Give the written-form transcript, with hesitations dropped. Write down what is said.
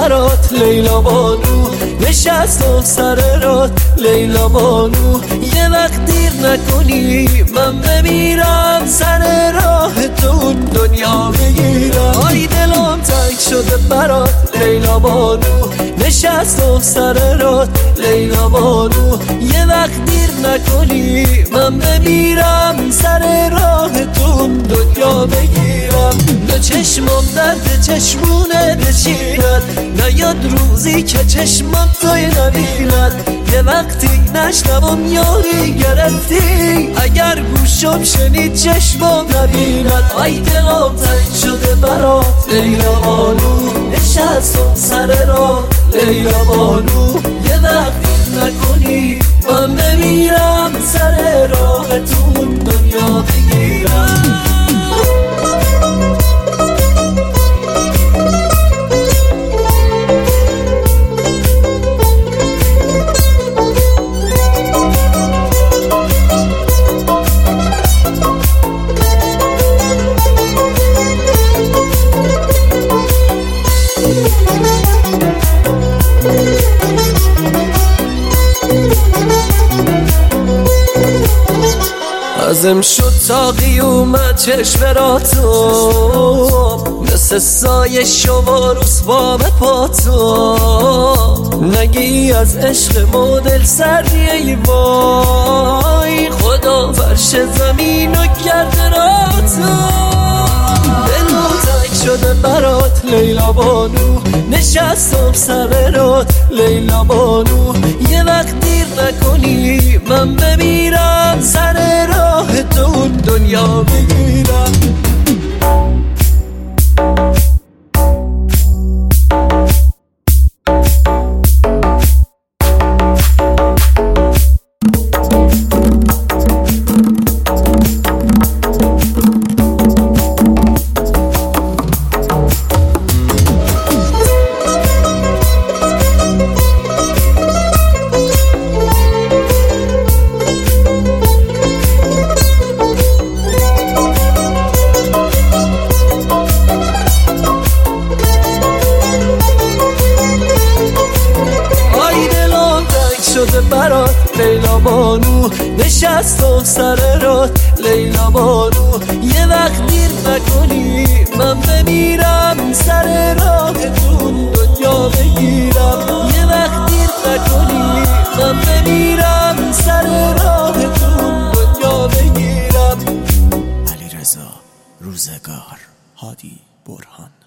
برات لیلا بانو، نشستم سر رات لیلا بانو. یه وقت دیر نکنی من بمیرم، سر راه تو دنیا بگیرم. آی دلم تنگ شده برات لیلا بانو، نشستم سر رات لیلا بانو. یه وقت دیر نکنی من بمیرم، سر راه تو دنیا بگیرم. نه چشمم درد چشمونه بچیند، نیاد روزی که چشمم توی نبیند. یه وقتی نشنوم یاری گرفتی، اگر گوشم شنید چشمم نبیند. آی دلم تنگ شده برات لیلا بانو، نشستم سر راه لیلا بانو. یه وقتی نکنی من بمیرم، سر راه تو دنیا بگیرم. ازم شد تا قیومت چشم را تو، مثل سایه شما رسوام پا تو. نگی از عشق مدل سری ای وای، خدا فرش زمین و کرده را تو. دلم تنگ شده برات لیلا بانو، نشستم سر رات لیلا بانو. یه وقت دیر نکنی من بمیرم، سر راه تو دنیا بگیرم. شده برات لیلا بانو، نشستم سر رات لیلا بانو. یه وقت دیر نکنی من بمیرم، سر راه تو دنیا بگیرم. یه وقت دیر نکنی من بمیرم، سر راه تو دنیا بگیرم. علیرضا روزگار، هادی برهان.